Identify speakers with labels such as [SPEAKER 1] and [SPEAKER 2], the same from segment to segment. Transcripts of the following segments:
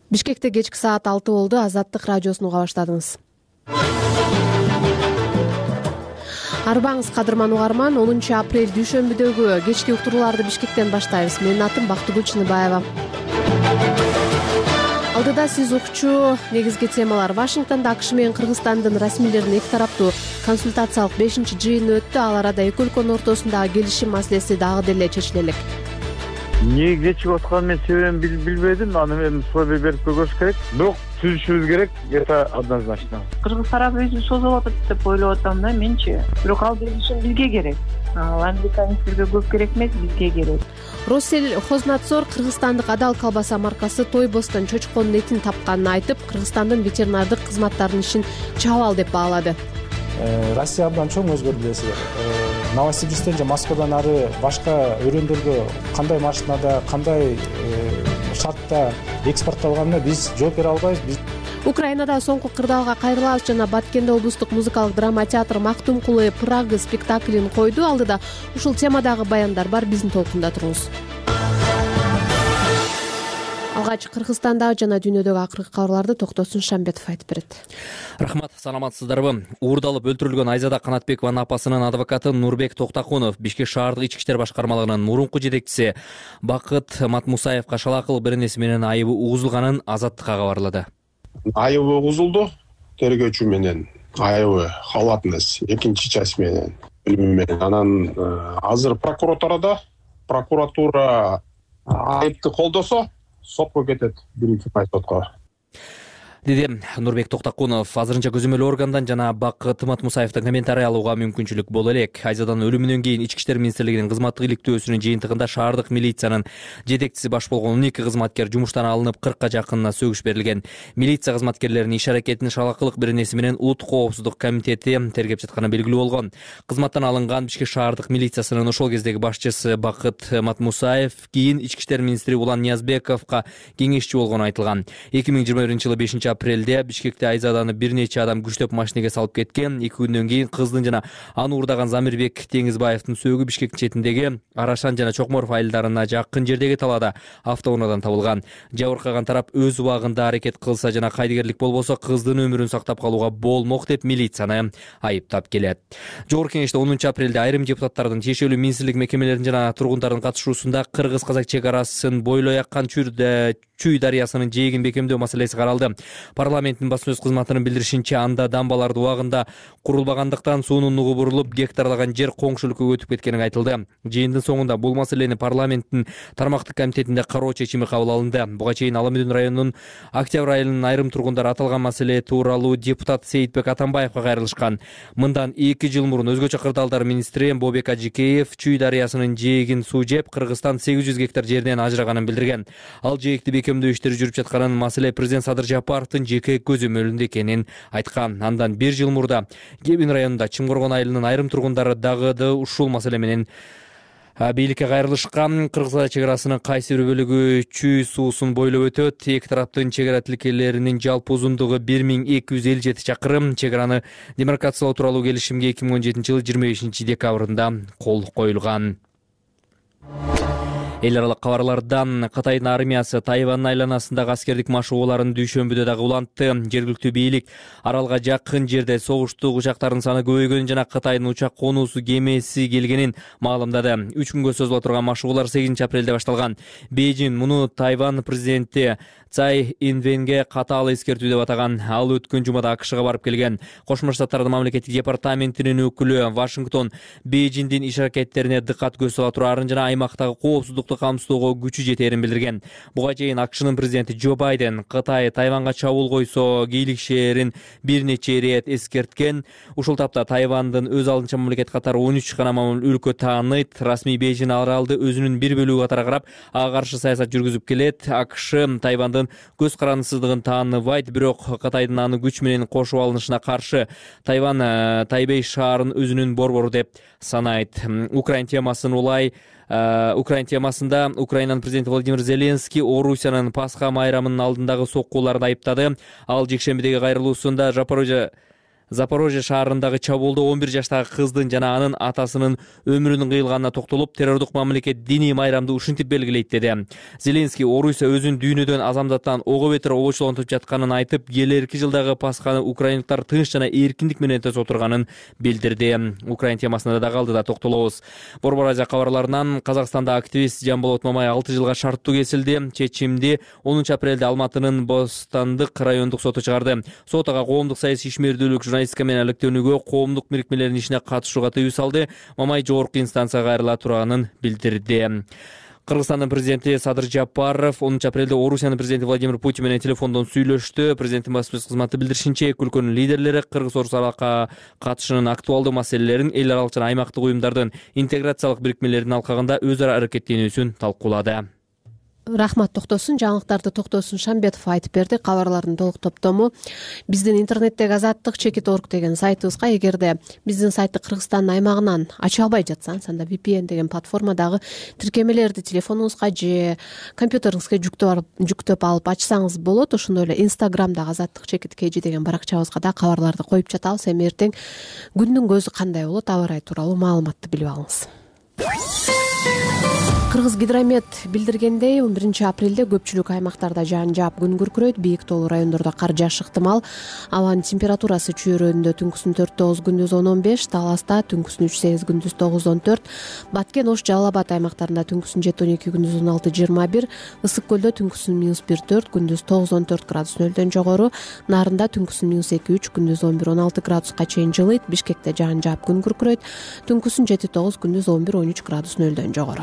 [SPEAKER 1] Бишкекте кечки саат 6 болду. Азаттык радиосун уга баштадыңыз. Арбаңыз кадырман угарман. 10 апрель дүйшөмбүдөгү кечки уктурууларды Бишкектен баштайбыз. Менин атым Бактыгүл Чыныбаева. Алдыда сиз укчу негизги темалар. Вашингтонда АКШ менен Кыргызстандын расмийлеринин эки тараптуу консультациялык 5-жыйыны өттү. Ал арада эки өлкөнүн ортосундагы келишим маселеси дагы деле чечиле элек.
[SPEAKER 2] Эмне кечип атканын мен себебин билбедим. Аны мен условия берип койгош керек. Бирок түзүшүбүз керек. Это однозначно.
[SPEAKER 3] Кыргыз тарап өзү созуп атат деп ойлоп атам да менчи. Бирок ал келишим бизге керек. Ал американецтерге көп керек эмес, бизге керек.
[SPEAKER 1] Россельхознадзор кыргызстандык адал колбаса маркасы Тойбостон чочконун этин тапканын айтып, Кыргызстандын ветеринардык кызматтарынын ишин чабал деп баалады.
[SPEAKER 4] Россия абдан чоң, өзгөрдү билесиздер. Новосибирсктен же Москвадан ары башка өрөөндөргө кандай машинада, кандай шартта экспортталганына биз жооп бере албайбыз.
[SPEAKER 1] Украинада соңку кырдаалга кайрылабыз жана Баткенде облустук музыкалык драма театр Мактум кулы Прага спектаклин койду. Алдыда ушул темадагы баяндар бар, биздин толкунда туруңуз. Алгач Кыргызстандагы жана дүйнөдөгү акыркы кабарларды Токтосун Шамбетов айтып берет.
[SPEAKER 5] Рахмат, саламатсыздарбы? Уурдалып өлтүрүлгөн Айзада Канатбекованын апасынын адвокаты Нурбек Токтакунов Бишкек шаардык ички иштер башкармалыгынын мурунку жетекчиси Бакыт Матмусаевга шалаакылык беренеси менен айыбы угузулганын Азаттыкка кабарлады.
[SPEAKER 6] Айыбы угузулду. Тергөөчү менен айыбы халатыныз экинчи часть менен билими менен. Анан азыр прокуратура айыпты колдосо сотко кетет, биринчи сотко.
[SPEAKER 5] Деди Нурбек Токтакунов. Азырынча көзөмөл органдан жана Бакыт Матмусаевдин комментарий алууга мүмкүнчүлүк боло элек. Айзаданын өлүмүнөн кийин Ички иштер министрлигинин кызматтык иликтөөсүнүн жыйынтыгында шаардык милициянын жетекчиси баш болгон 12 кызматкер жумуштан алынып, 40ка жакынына сөгүш берилген. Милиция кызматкерлеринин иш аракетин шалаакылык беренеси менен Улут коопсуздук комитети тергеп жатканы белгилүү болгон. Кызматтан алынган Бишкек шаардык милициясынын ошол кездеги башчысы Бакыт Матмусаев кийин Ички иштер министри Улан Ниязбековго кеңешчи болгону айтылган. 2021-жылы 5-апрелде Бишкекте Айзаданы бир нече адам күчтөп машинеге салып кеткен. 2 күндөн кийин кыздын жана аны уурдаган Замирбек Теңизбаевдин сөөгү Бишкектин четиндеги Арашан жана Чокморов айылдарына жакын жердеги талаада автоунаадан табылган. Жабыркаган тарап өз убагында аракет кылса жана кайдыгерлик болбосо кыздын өмүрүн сактап калууга болмок деп милицияны айыптап келет. Жогорку кеңеште 10-апрелде айрым депутаттардын тиешелүү министрлик мекемелеринин жана тургундардын катышуусунда Кыргыз-казак чек арасын бойлой аккан Чүй дарыясынын жээгин бекемдөө маселеси каралды. Парламенттин басма сөз кызматынын билдиришинче, анда дамбаларды убагында курулбагандыктан суунун нугу бурулуп, гектарлаган жер коңшулукка өтүп кеткени айтылды. Жыйындын соңунда бул маселени парламенттин тармактык комитетинде кароо чечими кабыл алынды. Буга чейин Аламүдүн районунун Октябрь айылынын айрым тургундары аталган маселе тууралуу депутат Сейитбек Атамбаевга кайрылышкан. Мындан 2 жыл мурун өзгөчө кырдаалдар министри Бобек Ажикеев Чүй дарыясынын жээгин суу жеп, Кыргызстан 800 гектар жерден ажыраганын билдирген. Ал жээгди бекемдөө иштери жүрүп жатканын, маселе президент Садыр Жапаровдун жеке көзөмөлүндө экенин айткан. Андан 1 жыл мурда Кебин районунда Чымгоргон айылынын айрым тургундары дагы да ушул маселе менен бийликке кайрылышкан. Кыргыз чек арасынын кайсы бир бөлүгү Чүй суусун бойлоп өтөт. Эки тараптын чек ара тилкелеринин жалпы узундугу 1257 чакырым. Чек араны демаркациялоо тууралуу келишимге 2017-жылы 25 декабрында кол коюлган. Эл аралык кабарлардан Кытайдын армиясы Тайвань айланасындагы аскердик машыгууларын дүйшөмбүдө дагы улантты. Жергиликтүү бийлик аралга жакын жерде согуштук учактардын саны көбөйгөнүн жана Кытайдын учак конуусу кемеси келгенин маалымдады. 3 күнгө созуло турган машыгуулар 8-апрелде башталган. Бейжин муну Тайвань президенти Цай Инвенге катаал эскертүү деп атаган. Ал өткөн жумада АКШга барып келген. Кошмо Штаттардын мамлекеттик департаментинин өкүлү Вашингтон Бейжиндин иш аракеттерине дыккат көз сала турарын жана аймактагы коопсуздукту камсыздоого күчү жетерин билдирген. Буга чейин АКШнын президенти Джо Байден Кытай Тайванга чабуул койсо кийликшээрин бир нече ирет эскерткен. Ушул тапта Тайвандын өз алдынча мамлекет катары 13 гана өлкө тааныйт. Расмий Бейжин аралды өзүнүн бир бөлүгү катары карап, ага каршы саясат жүргүзүп келет. АКШ Тайвандын көз карандысыздыгын тааныбайт, бирок Кытайдын аны күч менен кошуп алынышына каршы Тайвань Тайбей шаарын өзүнүн борбору деп санайт. Украин темасында Украинанын президенти Владимир Зеленский Орусиянын Пасха майрамынын алдындагы соккууларды айыптады. Ал жекшембидеги кайрылуусунда Запорожье шаарындагы чабуулда 11 жаштагы кыздын жана анын атасынын өмүрүнүн кыйылганына токтолуп, террордук мамлекет диний майрамды ушинтип белгилейт деди. Зеленский Орусия өзүн дүйнөдөн азамдаттан ого бетер обочолонтуп жатканын айтып, келерки жылдагы Пасханы украиндиктар тынч жана эркиндик менен өтө отурганын билдирди. Украин темасына да калды да токтолобуз. Борбор Азия кабарларынан Казакстанда активист Жамболот Мамай 6 жылга шарттуу кесилди. Чечимди 10 апрелде Алматынын Бостандык райондук соту чыгарды. Сот ага коомдук саясий ишмердүүлүк, журналистика менен алектенүүгө, коомдук бирикмелердин ишине катышууга тыюу салды. Мамай жогорку инстанцияга кайрыла турганын билдирди. Кыргызстандын президенти Садыр Жапаров 10 апрелде Орусиянын президенти Владимир Путин менен телефондон сүйлөштү. Президенттин баспасөз кызматы билдиришинче, эки өлкөнүн лидерлери Кыргыз-Орус аралыкка катышынын актуалдуу маселелерин, эл аралык жана аймактык уюмдардын интеграциялык бирикмелердин алкагында өз ара аракеттенүүсүн талкуулады.
[SPEAKER 1] Рахмат токтосун, жаңылыктарды Токтосун Шамбетов айтып берди. Кабарлардын толук топтому биздин интернеттеги azаттык.org деген сайтыбызга, эгерде биздин сайтты Кыргызстандын аймагынан ача албай жатсаңыз, анда VPN деген платформадагы тиркемелерди телефонуңузга же компьютериңизге жүктөп алып ачсаңыз болот. Ошондой эле Instagramдагы azаттык.kg деген баракчабызга да кабарларды коюп жатабыз. Эми эртең күндүн көзү кандай болот, аба ырайы тууралуу маалыматты билип алыңыз. Кыргыз гидромет билдиргендей, 11 апрелде көпчүлүк аймактарда жаан жаап, күн күркүрөйт, бийик тоолуу райондордо кар жаашы ыктымал. Абанын температурасы чүйрөөнүндө түнкүсүн 4-9, күндүз 10-15, Таласта түнкүсүн 3-8, күндүз 9-14, Баткен, Ош, Жалал Абад аймактарында түнкүсүн 7-12, күндүз 16-21, Ысык көлдө түнкүсүн -1-4, күндүз 9-14 градус нөлдөн жогору, Нарында түнкүсүн -2-3, күндүз 11-16 градуска чейин жылыйт, Бишкекте жаан жаап, күн күркүрөйт, түнкүсүн 7-9, күндүз 11-13 градус нөлдөн жогору.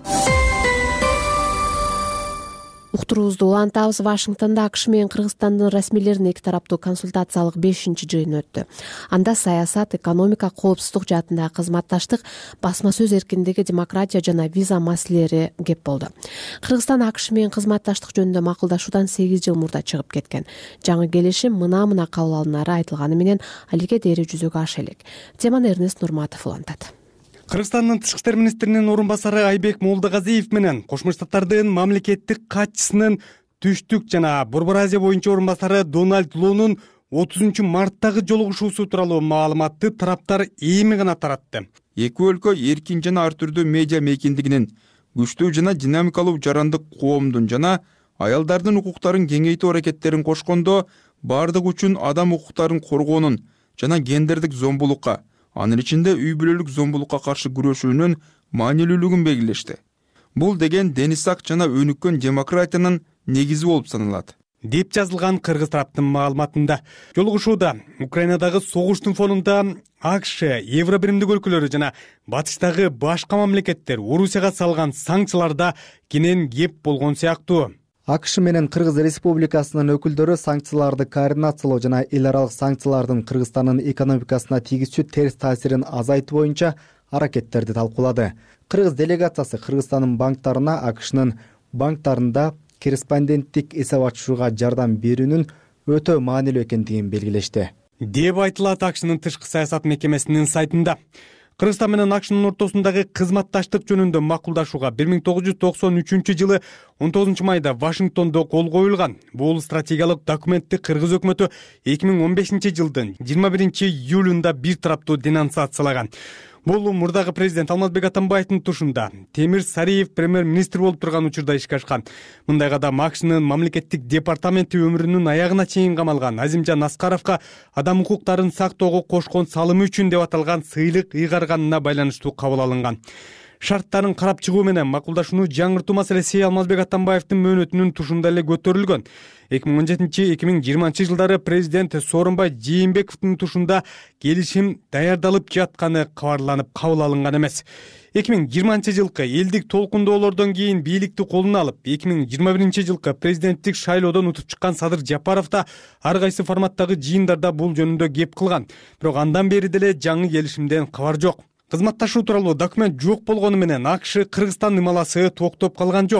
[SPEAKER 1] Уктуруубузду улантабыз. Вашингтонда АКШ менен Кыргызстандын расмийлеринин эки тараптуу консультациялык 5-жыйыны өттү. Анда саясат, экономика, коопсуздук жаатындагы кызматташтык, басма сөз эркиндиги, демократия жана виза маселелери кеп болду. Кыргызстан АКШ менен кызматташтык жөнүндө макулдашуудан 8 жыл мурда чыгып кеткен. Жаңы келишим мына кабыл алынары айтылганы менен алиге дейре жүзөгө аша элек. Теманы Эрнест Нурматов улантат.
[SPEAKER 7] Кыргызстандын тышкы иштер министринин орун басары Айбек Молдогазиев менен Кошмо Штаттардын мамлекеттик катчысынын түштүк жана Борбор Азия боюнча орун басары Дональд Лонун 30 марттагы жолугушуусу тууралуу маалыматты тараптар эми гана таратты.
[SPEAKER 8] Эки өлкө эркин жана ар түрдүү медиа мейкиндигинин, күчтүү жана динамикалуу жарандык коомдун жана аялдардын укуктарын кеңейтүү аракеттерин кошкондо бардык үчүн адам укуктарын коргоонун жана гендердик зомбулукка, анын ичинде үй бүлөлүк зомбулукка каршы күрөшүүнүн маанилүүлүгүн белгилешти. Бул деген денисак жана өнүккөн демократиянын негизи болуп саналат,
[SPEAKER 7] деп жазылган кыргыз тараптын маалыматында. Жолугушууда Украинадагы согуштун фонунда АКШ, Евробиримдик өлкөлөрү жана батыштагы башка мамлекеттер Орусияга салган санкцияларда кенен кеп болгон сыяктуу.
[SPEAKER 9] АКШ менен Кыргыз Республикасынын өкүлдөрү санкцияларды координациялоо жана эл аралык санкциялардын Кыргызстандын экономикасына тийгизчү терс таасирин азайтуу боюнча аракеттерди талкуулады. Кыргыз делегациясы Кыргызстандын банктарына АКШнын банктарында корреспонденттик эсеп ачышууга жардам берүүнүн өтө маанилүү экендигин белгилешти,
[SPEAKER 7] деп айтылат АКШнын тышкы саясат мекемесинин сайтында. Кыргызстан менен АКШнын ортосундагы кызматташтык жөнүндө макулдашууга 1993 жылы 19 майда Вашингтондо кол коюлган. Бул стратегиялык документти Кыргыз өкмөтү 2015 жылдын 21 июлунда бир тараптуу денонсациялаган. Бул мурдагы президент Алмазбек Атамбаевдин тушунда Темир Сариев премьер-министр болуп турган учурда ишке ашкан. Мындайга да АКШнын мамлекеттик департаменти өмүрүнүн аягына чейин камалган Азимжан Аскаровго адам укуктарын сактоого кошкон салымы үчүн деп аталган сыйлык ыйгарганына байланыштуу кабыл алынган. Шарттарын карап чыгуу менен макулдашууну жаңыртуу маселеси Алмазбек Атамбаевдин мөөнөтүнүн тушунда эле көтөрүлгөн. 2017-2020 жылдары президент Сооронбай Жээнбековдун тушунда келишим даярдалып жатканы кабарланып кабыл алынган эмес. 2020 жылкы элдик толкундоолордон кийин бийликти колуна алып, 2021 жылкы президенттик шайлоодон утуп чыккан Садыр Жапаров да ар кайсы форматтагы жыйындарда бул жөнүндө кеп кылган. Бирок андан бери деле жаңы келишимден кабар жок. Кызматташуу тууралуу документ жок болгону менен АКШ Кыргызстан ымаласы токтоп калган жок.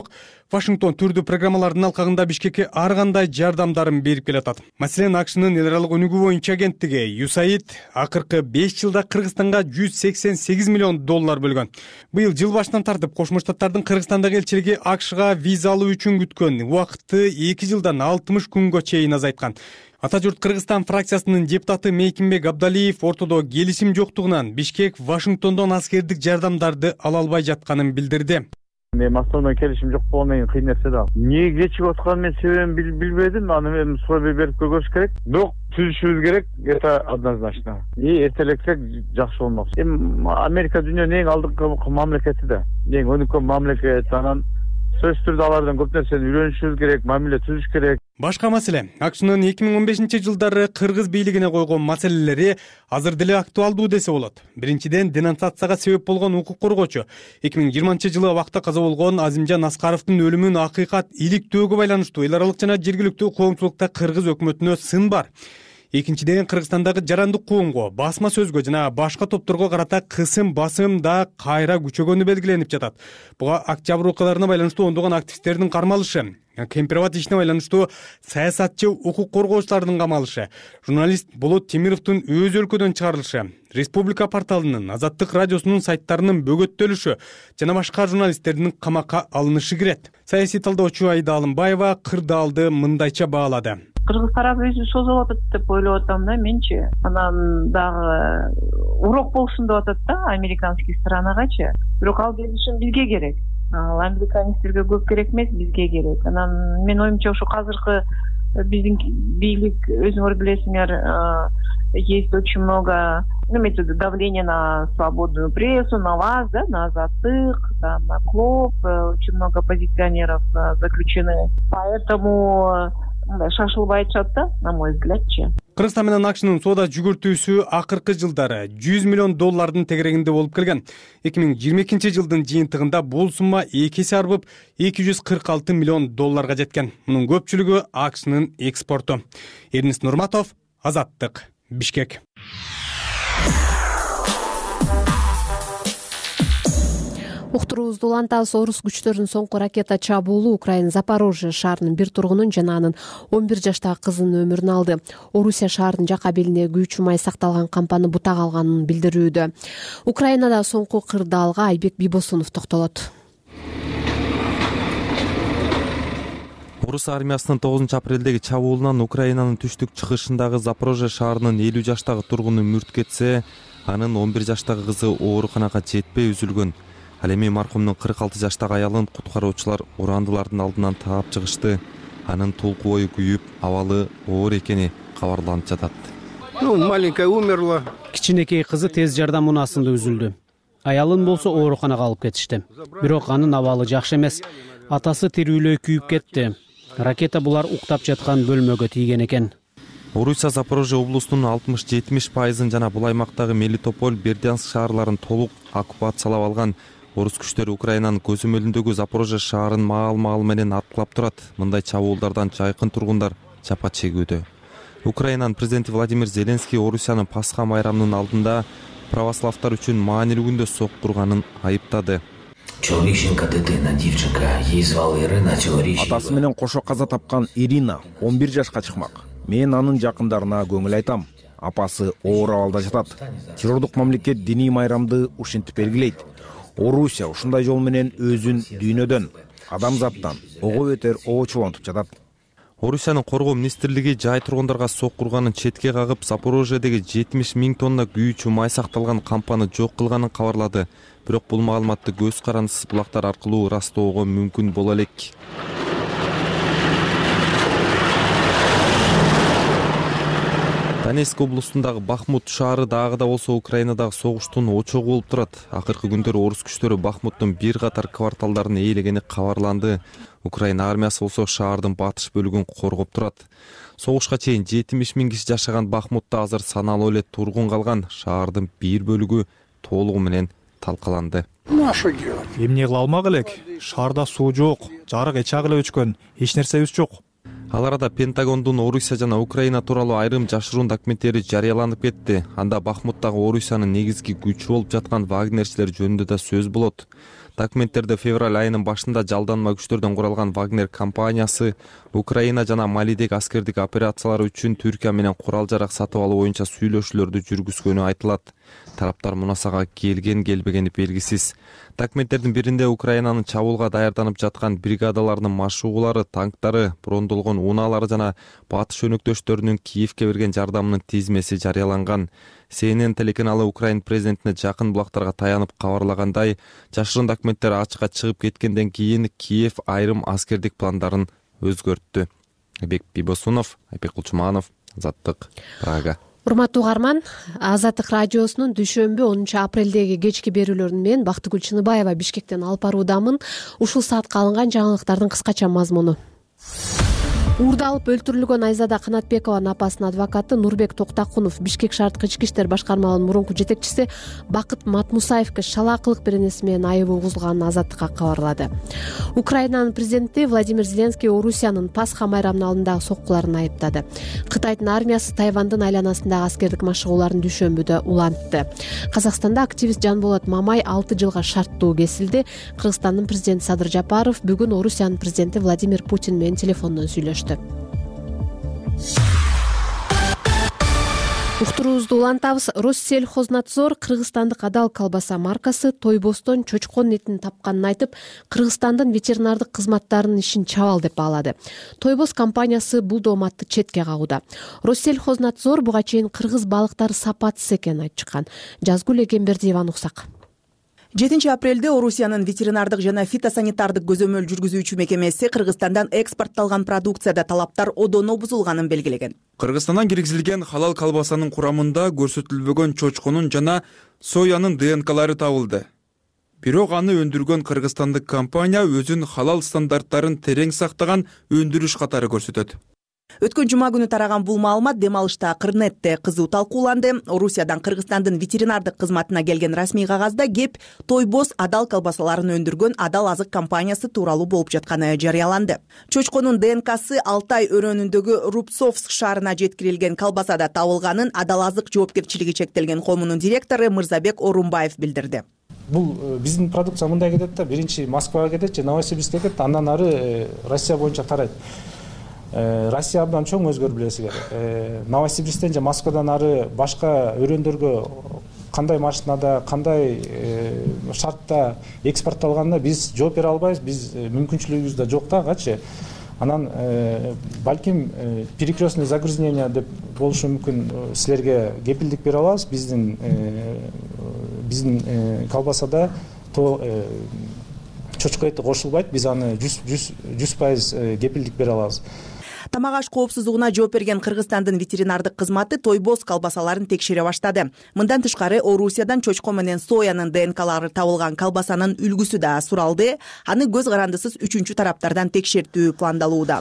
[SPEAKER 7] Вашингтон түрдүү программалардын алкагында Бишкекке ар кандай жардамдарын берип келатат. Маселен, АКШнын эл аралык өнүгүү боюнча агенттиги USAID акыркы 5 жылда Кыргызстанга $188 миллион бөлгөн. Быйыл жыл башынан тартып Кошмо Штаттардын Кыргызстандагы элчилиги АКШга виза алуу үчүн күткөн убакытты 2 жылдан 60 күнгө чейин азайткан. Ата журт Кыргызстан фракциясынын депутаты Мейкимбек Абдалиев ортодо келишим жоктугунан Бишкек Вашингтондон аскердик жардамдарды ала албай жатканын билдирди.
[SPEAKER 2] Москвадан келишим жок болгондон кийин кыйын нерсе да. Эмне кечигип атканын мен себебин билбедим. Аны мен суроо берип көргөш керек. Бирок түзүшүбүз керек. Это однозначно. Эртелексек жакшы болмок. Америка дүйнөнүн эң алдыңкы мамлекети да. Эң өнүккөн мамлекет. Анан сөзсүз түрдө алардан көп нерсени үйрөнүшүбүз керек, мамиле түзүш керек.
[SPEAKER 7] Башка маселе, АКШнын 2015 жылдары кыргыз бийлигине койгон маселелери азыр деле актуалдуу десе болот. Биринчиден, денонсацияга себеп болгон укук коргоочу 2020 жылы абакта каза болгон Азимжан Аскаровдун өлүмүн акыйкат иликтөөгө байланыштуу эл аралык жана жергиликтүү коомчулукта кыргыз өкмөтүнө сын бар. Экинчиден, Кыргызстандагы жарандык коомго, басма сөзгө жана башка топторго карата кысым басым да кайра күчөгөнү белгиленип жатат. Буга октябрь окуяларына байланыштуу ондогон активисттердин кармалышы, Кемпирабад ишине байланыштуу саясатчы укук коргоочулардын камалышы, журналист Болот Темировдун өз өлкөдөн чыгарылышы, Республика порталынын, Азаттык радиосунун сайттарынын бөгөттөлүшү жана башка журналисттердин камакка алынышы кирет. Саясий талдоочу Айда Алымбаева кырдаалды мындайча баалады.
[SPEAKER 3] Кыргыз тарап өзү созуп атат деп ойлоп атам да менчи. Анан дагы урок болсун деп атат да американский сторонагачы. Бирок ал келишим бизге керек. Ал американецтерге көп керек эмес, бизге керек. Анан мен оюмча ошо азыркы биздин бийлик, өзүңөр билесиңер, есть очень много, давление на свободную прессу, на вас, да, на Азаттык, там, на КЛОП, очень много оппозиционеров заключены. Поэтому шашылбай атышат да, на мой взглядчы.
[SPEAKER 7] Кыргызстан менен АКШнын соода жүгүртүүсү акыркы жылдары $100 миллион тегерегинде болуп келген. 2022 жылдын жыйынтыгында бул сумма 2 эсе арбып $246 миллион жеткен. Мунун көпчүлүгү АКШнын экспорту. Эрнис Нурматов, Азаттык, Бишкек.
[SPEAKER 1] Уктуруубузду улантабыз. Орус күчтөрүнүн соңку ракета чабуулу Украина Запорожье шаарынын бир тургунун жана анын 11 жаштагы кызынын өмүрүн алды. Орусия шаарынын жака белине күйүүчү май сакталган кампаны бутак алганын билдирүүдө. Украинада соңку кырдаалга Айбек Бибосунов токтолот.
[SPEAKER 10] Орус армиясынын 9 апрелдеги чабуулунан Украинанын түштүк чыгышындагы Запорожье шаарынын 50 жаштагы тургуну мүрт кетсе, анын 11 жаштагы кызы ооруканага жетпей үзүлгөн. Ал эми маркумдун 46 жаштагы аялын куткаруучулар урандылардын алдынан таап чыгышты. Анын толку бою күйүп, абалы оор экени кабарланып жатат.
[SPEAKER 11] Маленькая умерла. Кичинекей кызы тез жардам унаасында үзүлдү. Аялын болсо ооруканага алып кетишти. Бирок анын абалы жакшы эмес. Атасы тирүүлөй күйүп кетти. Ракета булар уктап жаткан бөлмөгө тийген экен.
[SPEAKER 10] Орусия Запорожье облусунун 60-70% жана бул аймактагы Мелитополь, Бердянск шаарларын толук оккупациялап алган. Орус күчтөрү Украинанын көзөмөлүндөгү Запорожье шаарын маал менен аткылап турат. Мындай чабуулдардан жайкын тургундар жапа чегүүдө. Украинанын президенти Владимир Зеленский Орусиянын Пасха майрамынын алдында православтар үчүн маанилүү күндө соккурганын айыптады.
[SPEAKER 12] Атасы менен кошо каза тапкан Ирина 11 жашка чыкмак. Мен анын жакындарына көңүл айтам. Апасы оор абалда жатат. Террордук мамлекет диний майрамды ушинтип белгилейт. Орусия ушундай жол менен өзүн дүйнөдөн, адамзаттан ого өтөр оочулантып жатат.
[SPEAKER 10] Орусиянын коргоо министрлиги жай тургундарга соккурганын четке кагып, Запорожьедеги 70 000 тонна күйүүчү май сакталган кампаны жок кылганын кабарлады. Бирок бул маалыматты көз карандысыз булактар аркылуу ырастоого мүмкүн боло элек. Донецк облусундагы Бахмут шаары дагы да болсо Украинадагы согуштун очогу болуп турат. Акыркы күндөрү орус күчтөрү Бахмуттун бир катар кварталдарын ээлегени кабарланды. Украина армиясы болсо шаардын батыш бөлүгүн коргоп турат. Согушка чейин 70 000 киши жашаган Бахмутта азыр саналуу эле тургун калган. Шаардын бир бөлүгү толугу менен талкаланды.
[SPEAKER 13] Эмне кыла алмак элек? Шаарда суу жок, жарык эчак эле өчкөн, эч нерсебиз жок.
[SPEAKER 10] Ал арада Пентагондун Орусия жана Украина тууралуу айрым жашыруун документтери жарыяланып кетти. Анда Бахмуттагы Орусиянын негизги күчү болуп жаткан вагнерчилер жөнүндө да сөз болот. Документтерде февраль айынын башында жалданма күчтөрдөн куралган Вагнер компаниясы Украина жана Малидеги аскердик операциялар үчүн Түркия менен курал-жарак сатып алуу боюнча сүйлөшүүлөрдү жүргүзгөнү айтылат. Тараптар мунасага келбегени белгисиз. Документтердин биринде Украинанын чабуулга даярданып жаткан бригадаларынын машыгуулары, танктары, брондолгон унаалары жана батыш өнөктөштөрүнүн Киевке берген жардамынын тизмеси жарыяланган. CNN телеканалы Украин президентине жакын булактарга таянып кабарлагандай, жашырын документтер ачыкка чыгып кеткенден кийин Киев айрым аскердик пландарын өзгөрттү. Айбек Бибосунов, Айбек Кулчуманов, Азаттык, Прага.
[SPEAKER 1] Урматтуу угарман, Азаттык радиосунун дүйшөмбү 10 апрелдеги кечки берүүлөрүнүн менен Бактыгүл Чыныбаева Бишкектен алып баруудамын. Ушул саатка алынган жаңылыктардын кыскача мазмуну. Уурдалып өлтүрүлгөн Айзада Канатбекованын апасынын адвокаты Нурбек Токтакунов Бишкек шаардык ички иштер башкармаларынын мурунку жетекчиси Бакыт Матмусаевге шалаакылык беренеси менен айыбы угузулганын Азаттыкка кабарлады. Украинанын президенти Владимир Зеленский Орусиянын Пасха майрамынын алдындагы соккуларын айыптады. Кытайдын армиясы Тайвандын айланасындагы аскердик машыгууларын дүйшөмбүдө улантты. Казакстанда активист Жанболот Мамай 6 жылга шарттуу кесилди. Кыргызстандын президенти Садыр Жапаров бүгүн Орусиянын президенти Владимир Путин менен телефондон сүйлөштү. Уктуруубузду улантабыз. Россельхознадзор Кыргызстандык Адал колбаса маркасы Тойбостон чочкон этин тапканын айтып, Кыргызстандын ветеринардык кызматтарынын ишин чабал деп баалады. Тойбос компаниясы бул дооматты четке кагууда. Россельхознадзор буга чейин кыргыз балыктары сапатсыз экенин айтып чыккан. Жазгүл Эгембердиеваны уксак.
[SPEAKER 14] 7 апрелде Орусиянын ветеринардык жана фитосанитардык көзөмөл жүргүзүүчү мекемеси Кыргызстандан экспортталган продукцияда талаптар одоно бузулганын белгилеген.
[SPEAKER 8] Кыргызстандан киргизилген халал колбасанын курамында көрсөтүлбөгөн чочконун жана соянын ДНКлары табылды. Бирок аны өндүргөн кыргызстандык компания өзүнүн халал стандарттарын терең сактаган өндүрүш катары көрсөтөт.
[SPEAKER 14] Өткөн жума күнү тараган бул маалымат дем алышта Кырнетте кызуу талкууланды. Орусиядан Кыргызстандын ветеринардык кызматына келген расмий кагазда кеп Тойбос Адал колбасаларын өндүргөн Адал азык компаниясы тууралуу болуп жатканы жарыяланды. Чочконун ДНКсы Алтай өрөөнүндөгү Рубцовск шаарына жеткирилген колбасада табылганын Адал азык жоопкерчилиги чектелген коомунун директору Мырзабек Орунбаев билдирди.
[SPEAKER 4] Бул биздин продукция мындай кетет да, биринчи Москвага кетет же Новосибирскке кетет, андан ары Россия боюнча тарайт. Россия абдан чоң, өзгөр билесиңер. Новосибирсктен же Москвадан ары башка өрөөндөргө кандай машинада, кандай шартта экспортталганына биз жооп бере албайбыз, биз мүмкүнчүлүгүбүз да жок да агачы. Анан балким перекрестный загрязнение деп болушу мүмкүн, силерге кепилдик бере алабыз. Биздин колбасада чочко эти кошулбайт, биз аны 100% кепилдик бере алабыз.
[SPEAKER 14] Тамак аш коопсуздугуна жооп берген Кыргызстандын ветеринардык кызматы Тойбос колбасаларын текшере баштады. Мындан тышкары Орусиядан чочко менен соянын ДНКлары табылган колбасанын үлгүсү да суралды. Аны көз карандысыз үчүнчү тараптардан текшертүү пландалууда.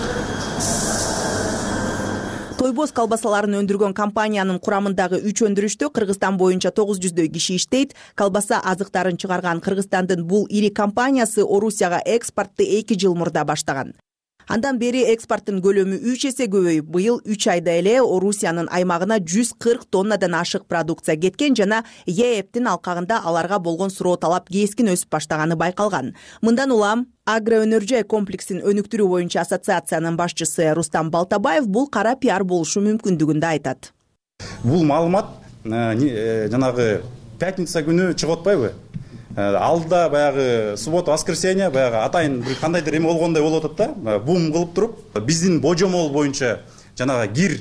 [SPEAKER 14] Тойбос колбасаларын өндүргөн компаниянын курамындагы 3 өндүрүштө Кыргызстан боюнча 900дөй киши иштейт. Колбаса азыктарын чыгарган Кыргызстандын бул ири компаниясы Орусияга экспортту 2 жыл мурда баштаган. Андан бери экспорттун көлөмү 3 эсе көбөйүп, быйыл 3 айда эле Орусиянын аймагына 140 тоннадан ашык продукция кеткен жана ЕЭПтин алкагында аларга болгон суроо талап кескин өсүп баштаганы байкалган. Мындан улам агроөнөр-жай комплексин өнүктүрүү боюнча ассоциациянын башчысы Рустам Балтабаев бул кара пиар болушу мүмкүндүгүн да айтат.
[SPEAKER 15] Бул маалымат жанагы пятница күнү чыгып атпайбы? Алдыда баягы суббота, воскресенье, баягы атайын бир кандайдыр эме болгондой болуп атат да, бум кылып туруп, биздин божомол боюнча жанагы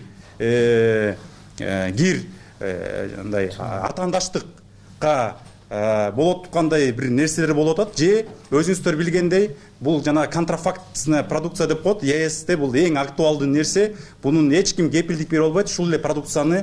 [SPEAKER 15] андай атаандаштыкка болот тургандай бир нерселер болуп атат, же өзүңүздөр билгендей, бул жана контрафактная продукция деп коет, ЕСте бул эң актуалдуу нерсе, бунун эч ким кепилдик бере албайт, ушул эле продукцияны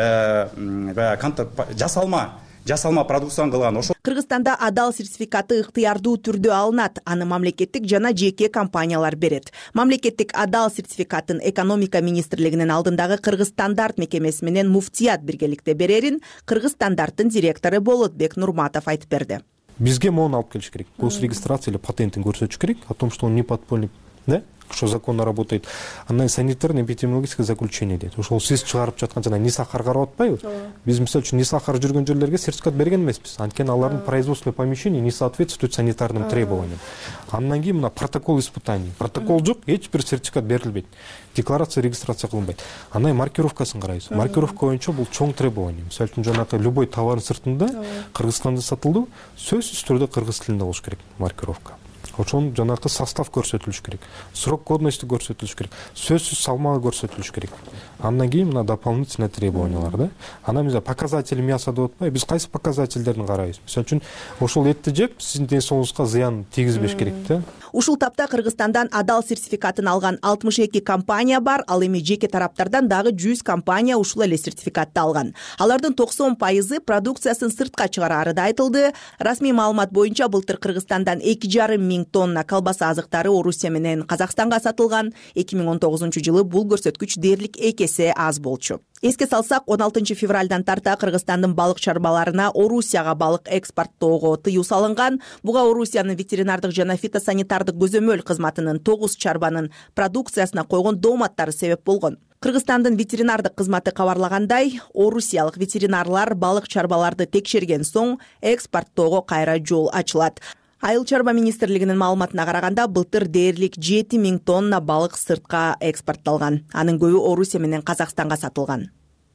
[SPEAKER 15] жасалма продукцияны кылган.
[SPEAKER 14] Кыргызстанда Адал сертификаты ыктыярдуу түрдө алынат. Аны мамлекеттик жана жеке компаниялар берет. Мамлекеттик Адал сертификатын экономика министрлигинин алдындагы Кыргыз стандарт мекемеси менен муфтият биргеликте берерин Кыргыз стандарттын директору Болотбек Нурматов айтып берди.
[SPEAKER 16] Бизге мону алып келиш керек. Госрегистрация или патентин көрсөтүш керек, о том, что он не подпольный, да? что закон работает, андан санитарно-эпидемиологическое заключение дейт. Ошол сиз чыгарып жаткан жана ни сахар карап атпайбы? Биз мисалы үчүн ни сахар жүргөн жерлерге сертификат берген эмеспиз. Анткени алардын производственный помещения не соответствует санитарным требованиям. Андан кийин мына протокол испытаний. Протокол жок, эч бир сертификат берилбейт. Декларация, регистрация кылынбайт. Андан кийин маркировкасын карайбыз. Маркировка боюнча бул чоң требование. Мисалы үчүн жанагы любой товардын сыртында Кыргызстанда сатылды, сөзсүз түрдө кыргыз тилинде болуш керек маркировка. Ошонун жанагы состав көрсөтүлүш керек, срок годности көрсөтүлүш керек, сөзсүз салмагы көрсөтүлүш керек. Андан кийин мына дополнительный требованиялар да. Анан биз показатели мяса деп атпайбы, биз кайсы показательдерин карайбыз? Мисалы үчүн ошол этти жеп сиздин ден соолугуңузга зыян тийгизбеш керек да.
[SPEAKER 14] Ушул тапта Кыргызстандан адал сертификатын алган 62 компания бар, ал эми жеке тараптардан дагы 100 компания ушул эле сертификатты алган. Алардын 90% продукциясын сыртка чыгарары да айтылды. Расмий маалымат боюнча былтыр Кыргызстандан 2,5 миң тонна колбаса азыктары Орусия менен Казакстанга сатылган. 2019-жылы бул көрсөткүч дээрлик 2 эсе аз болчу. Эске салсак, 16 февралдан тарта Кыргызстандын балык чарбаларына Орусияга балык экспорттоого тыюу салынган. Буга Орусиянын ветеринардык жана фитосанитардык көзөмөл кызматынын 9 чарбанын продукциясына койгон дооматтары себеп болгон. Кыргызстандын ветеринардык кызматы кабарлагандай, орусиялык ветеринарлар балык чарбаларды текшерген соң экспорттоого кайра жол ачылат. Айыл чарба министрлигинин маалыматына караганда, былтыр дээрлик 7 миң тонна балык сыртка экспортталган. Анын көбү Орусия менен Казакстанга сатылган.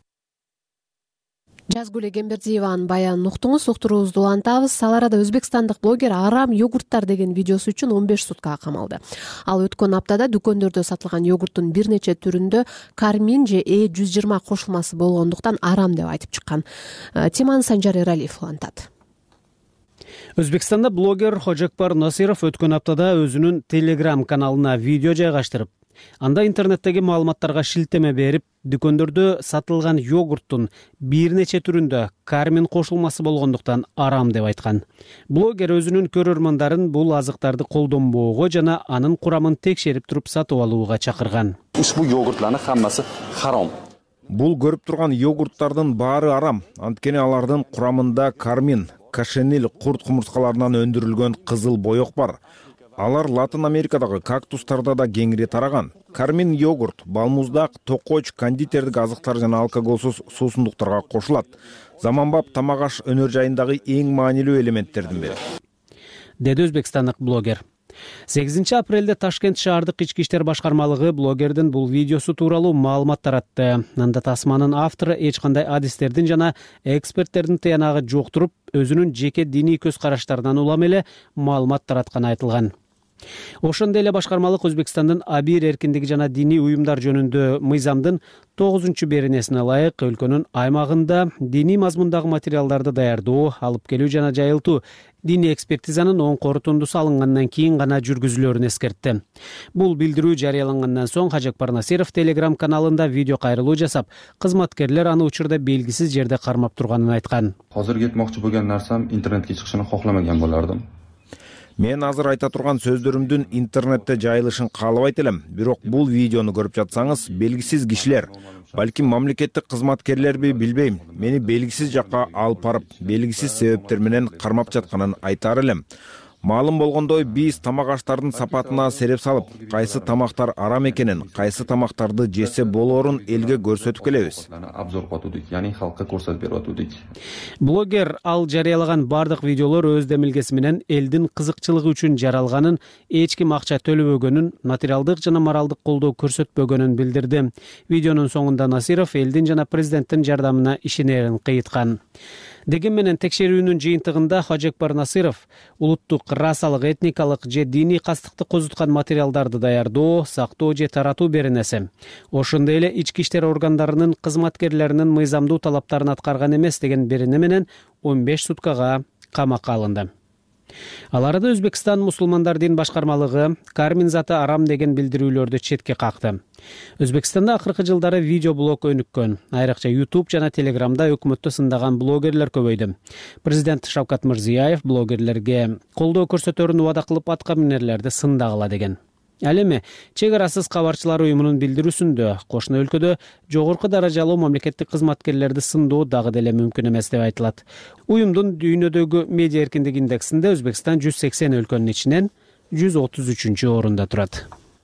[SPEAKER 1] Жазгүл Эгембердиеванын баянын уктуңуз, уктуруубузду улантабыз. Ал арада өзбекстандык блогер арам йогурттар деген видеосу үчүн 15 суткага камалды. Ал өткөн аптада дүкөндөрдө сатылган йогурттун бир нече түрүндө кармин же E120 кошулмасы болгондуктан арам деп айтып чыккан. Теманы Санжар Эралиев улантат.
[SPEAKER 11] Өзбекстанда блогер Хожекпар Насиров өткөн аптада өзүнүн Telegram каналына видео жайгаштырып, анда интернеттеги маалыматтарга шилтеме берип, дүкөндөрдө сатылган йогурттун бир нече түрүндө кармин кошулмасы болгондуктан арам деп айткан. Блогер өзүнүн көрөрмандарын бул азыктарды колдонбоого жана анын курамын текшерип туруп сатып алууга чакырган.
[SPEAKER 17] Ушбу йогуртлардын хаммасы харам.
[SPEAKER 12] Бул көрүп турган йогурттардын баары арам. Анткени алардын курамында кармин, кашенил курт кумурскаларынан өндүрүлгөн кызыл боек бар. Алар Латын Америкадагы кактустарда да кеңири тараган. Кармин йогурт, балмуздак, токоч, кондитердик азыктар жана алкоголсуз суусундуктарга кошулат. Заманбап тамак аш өнөр жайындагы эң маанилүү элементтердин бири,
[SPEAKER 11] деди өзбекстандык блогер. 8 апрелде Ташкент шаардык ички иштер башкармалыгы блогердин бул видеосу тууралуу маалымат таратты. Анда тасманын автору эч кандай адистердин жана эксперттердин тыянагы жок туруп, өзүнүн жеке диний көз караштарынан улам эле маалымат таратканы айтылган. Ошондой эле башкармалык Өзбекстандын абийир эркиндиги жана диний уюмдар жөнүндө мыйзамдын 9-беренесине ылайык өлкөнүн аймагында диний мазмундагы материалдарды даярдоо, алып келүү жана жайылтуу диний экспертизанын оң корутундусу алынгандан кийин гана жүргүзүлөрүн эскертти. Бул билдирүү жарыялангандан соң Хожекпар Насиров Telegram каналында видео кайрылуу жасап, кызматкерлер аны учурда белгисиз жерде кармап турганын айткан.
[SPEAKER 17] Азыр кетмокчу болгон нарсам интернетке чыгышын кокламаган болардым.
[SPEAKER 12] Мен азыр айта турган сөздөрүмдүн интернетте жайылышын каалабайт элем. Бирок бул видеону көрүп жатсаңыз, белгисиз кишилер, балким мамлекеттик кызматкерлерби билбейм, мени белгисиз жакка алып барып, белгисиз себептер менен кармап жатканын айтар элем. Маалым болгондой, биз тамак аштардын сапатына сереп салып, кайсы тамактар арам экенин, кайсы тамактарды жесе болоорун элге көрсөтүп келебиз.
[SPEAKER 17] Обзор кылып яны халкка көрсөтүп берип атуудuk.
[SPEAKER 11] Блогер ал жарыялаган бардык видеолор өз демилгеси менен элдин кызыкчылыгы үчүн жаралганын, эч ким акча төлөбөгөнүн, материалдык жана моралдык колдоо көрсөтпөгөнүн билдирди. Видеонун соңунда Насиров элдин жана президенттин жардамына ишенерин кыйыткан. Деген менен текшерүүнүн жыйынтыгында Хожекпар Насиров улуттук, расалык, этникалык же диний кастыкты козуткан материалдарды даярдоо, сактоо же таратуу беренеси. Ошондой эле ички иштер органдарынын кызматкерлеринин мыйзамдуу талаптарын аткарган эмес деген берене менен 15 суткага камакка алынды. Ал арада Өзбекстан мусулмандар дин башкармалыгы кармин заты арам деген билдирүүлөрдү четке какты. Өзбекстанда акыркы жылдары видеоблог өнүккөн. Айрыкча YouTube жана Telegramда өкмөттү сындаган блогерлер көбөйдү. Президент Шавкат Мирзиёев блогерлерге колдоо көрсөтөрүн убада кылып атка минерлерди сындагыла деген. Ал эми чек арасыз кабарчылар уюмунун билдирүүсүндө кошуна өлкөдө жогорку даражалуу мамлекеттик кызматкерлерди сындоо дагы деле мүмкүн эмес деп айтылат. Уюмдун дүйнөдөгү медиа эркиндик индексинде Өзбекстан 180 өлкөнүн ичинен 133-орунда турат.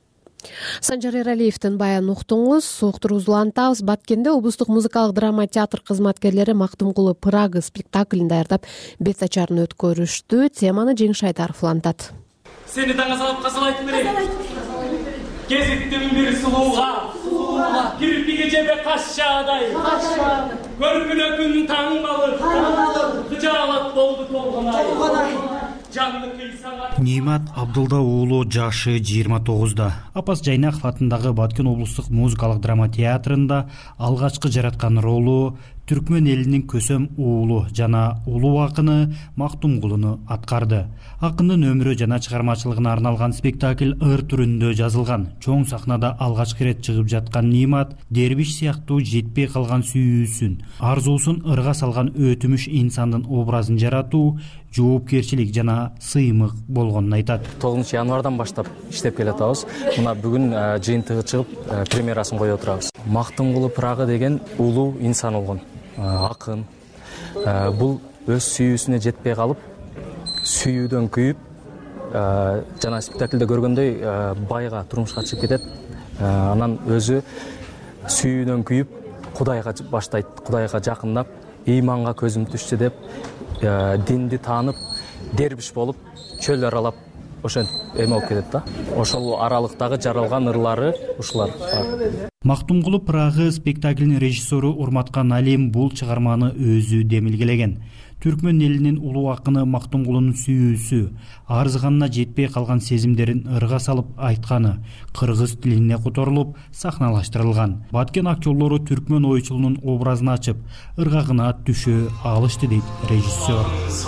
[SPEAKER 1] Санжар Эралиевдин баянын уктуңуз. Уктуруубузду улантабыз. Баткенде облустук музыкалык драма театр кызматкерлери Мактумкулу Прага спектаклин даярдап бет ачарын өткөрүштү. Теманы Жеңиш Айдаров улантат.
[SPEAKER 18] Сени таңга салып казалайтын берейин. Кезиктим бир сулууга, кирпиги жебе кашчаадай. Көркүнө күн таң балык, кыжаалат болду толгонай.
[SPEAKER 19] Нимат Абдулда уулу жашы 29да. Апас Жайнаков атындагы Баткен облустук музыкалык драма театрында алгачкы жараткан ролу түркмөн элинин көсөм уулу жана улуу акыны Мактумкулуну аткарды. Акындын өмүрү жана чыгармачылыгына арналган спектакль ыр түрүндө жазылган. Чоң сахнада алгачкы ирет чыгып жаткан Нимат дербиш сыяктуу жетпей калган сүйүүсүн, арзуусун ырга салган өтүмүш инсандын образын жаратуу жоопкерчилик жана сыймык болгонун айтат.
[SPEAKER 20] 9 январдан баштап иштеп келатабыз. Мына бүгүн жыйынтыгы чыгып премьерасын коюп отурабыз. Мактумкулу Прага деген улуу инсан болгон, акын. Бул өз сүйүүсүнө жетпей калып, сүйүүдөн күйүп, жана спектакльде көргөндөй байга турмушка чыгып кетет. Анан өзү сүйүүдөн күйүп, Кудайга баштайт, Кудайга жакындап, ыйманга көзүм түштү деп, динди таанып, дербиш болуп, чөл аралап, ошентип эме болуп кетет да. Ошол аралыктагы жаралган ырлары ушулар бар.
[SPEAKER 19] Мактумкулу Прага спектаклинин режиссеру Урматкан Алим бул чыгарманы өзү демилгелеген. Түркмөн элинин улуу акыны Мактумкулунун сүйүүсү, арзыганына жетпей калган сезимдерин ырга салып айтканы кыргыз тилине которулуп, сахналаштырылган. Баткен актерлору түркмөн ойчулунун образын ачып, ыргагына түшө алышты дейт режиссер.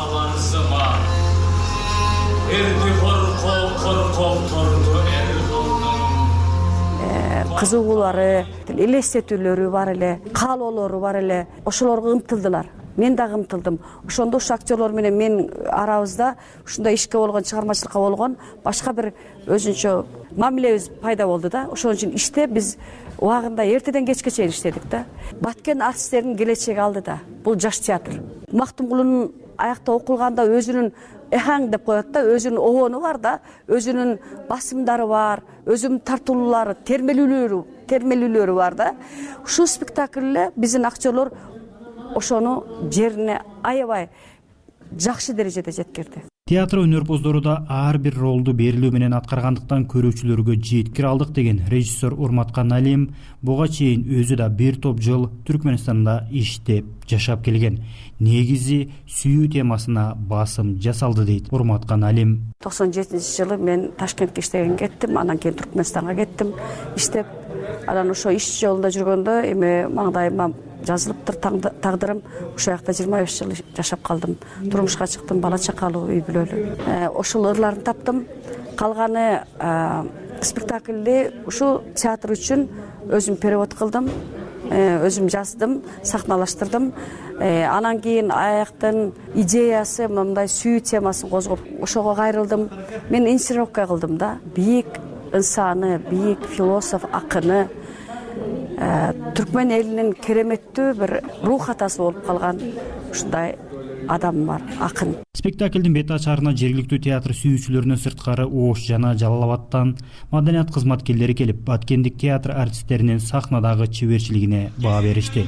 [SPEAKER 21] Кызыгуулары, элестетүүлөрү бар эле, каалоолору бар эле. Ошолорго ымтылдылар. Мен дагы ымтылдым. Ошондо ушу актерлор менен мен арабызда ушундай ишке болгон, чыгармачылыкка болгон башка бир өзүнчө мамилебиз пайда болду да. Ошон үчүн иште биз убагында эртеден кечке чейин иштедик да. Баткен артисттердин келечеги алдыда. Бул жаш театр. Мактумкулунун аякта окулганда өзүнүн эхаң деп коет да, өзүнүн обону бар да, өзүнүн басымдары бар, өзүнүн тартуулуулары, термелүүлөрү бар да. Ушул спектакльде биздин актерлор ошону жерине аябай жакшы дережеде жеткирди.
[SPEAKER 19] Театр өнөрпоздору да ар бир ролду берилүү менен аткаргандыктан көрүүчүлөргө жеткире алдык деген режиссер Урматкан Алим буга чейин өзү да бир топ жыл Түркмөнстанда иштеп жашап келген. Негизи сүйүү темасына басым жасалды дейт Урматкан Алим.
[SPEAKER 21] 97-жылы мен Ташкентке иштеген кеттим, анан кийин Түркмөнстанга кеттим иштеп. Анан ошо иш жолунда жүргөндө эми маңдайыма жазылыптыр тагдырым. Ошол жакта 25 жыл жашап калдым. Турмушка чыктым, бала чакалуу, үй бүлөлүү. Ошол ырларын таптым. Калганы спектакльди ушу театр үчүн өзүм перевод кылдым, өзүм жаздым, сахналаштырдым. Анан кийин аяктын идеясы мындай сүйүү темасын козгоп, ошого кайрылдым. Мен инсценировка кылдым да. Бийик инсаны, бийик философ, акыны, түркмөн элинин кереметтүү бир рух атасы болуп калган ушундай адам бар, акын.
[SPEAKER 19] Спектакльдин бет ачарына жергиликтүү театр сүйүүчүлөрүнөн сырткары Ош жана Жалал Абадтан маданият кызматкерлери келип, Баткендик театр артисттеринин сахнадагы чеберчилигине баа беришти.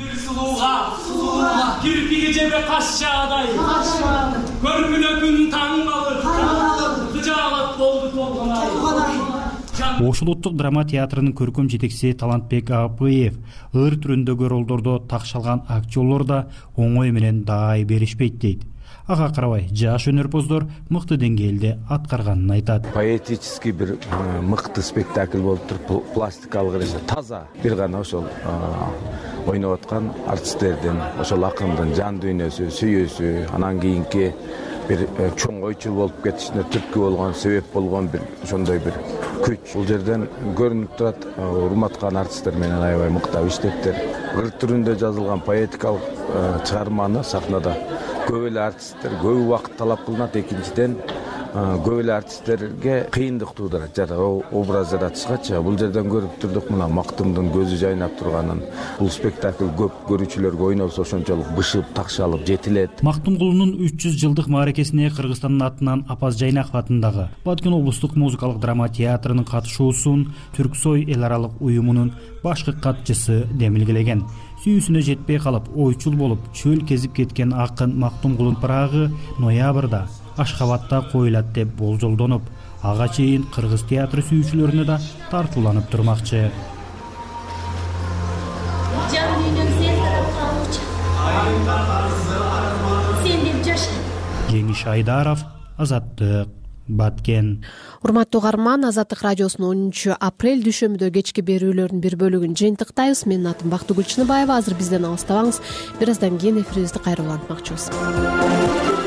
[SPEAKER 18] Кирпиги жебе кашчаадай, көркүнө күн таң балык, кыжаалат болду толгонай.
[SPEAKER 19] Ош улуттук драма театрынын көркөм жетекчиси Талантбек Апыев ыр түрүндөгү ролдордо такшалган актерлор да оңой менен даай беришпейт дейт. Ага карабай, жаш өнөрпоздор мыкты деңгээлде аткарганын айтат.
[SPEAKER 22] Поэтический бир мыкты спектакль болуптур, пластикалык эреже таза. Бир гана ошол ойноп аткан артисттердин, ошол акындын жан дүйнөсү, сүйүүсү, анан кийинки бир чоң ойчул болуп кетишине түрткү болгон, себеп болгон бир ошондой бир күч. Бул жерден көрүнүп турат, урматкан артисттер менен аябай мыктап иштептир. Ыр түрүндө жазылган поэтикалык чыгарманы сахнада көп эле артисттер көп убакыт талап кылынат. Экинчиден көп эле артисттерге кыйындык туудурат образ жаратышкачы. Бул жерден көрүп турдук мына Мактумдун көзү жайнап турганын. Бул спектакль көп көрүүчүлөргө ойнолсо ошончолук бышып, такшалып жетилет.
[SPEAKER 19] Мактумгулунун 300 жылдык мааракесине Кыргызстандын атынан Апаз Жайнаков атындагы Баткен облустук музыкалык драма театрынын катышуусун Түрксой эл аралык уюмунун башкы катчысы демилгелеген. Сүйүүсүнө жетпей калып, ойчул болуп, чөл кезип кеткен акын Мактумгулдун парагы ноябрда Ашхабадда коюлат деп болжолдонуп, ага чейин кыргыз театры сүйүүчүлөрүнө да тартууланып турмакчы. Жеңиш Айдаров, Азаттык, Баткен.
[SPEAKER 1] Урматтуу угарман, Азаттык радиосунун 10 апрель дүйшөмбүдө кечки берүүлөрдүн бир бөлүгүн жыйынтыктайбыз. Менин атым Бактыгүл Чыныбаева. Азыр бизден алыстабаңыз. Бир аздан кийин эфирибизди кайра улантмакчыбыз.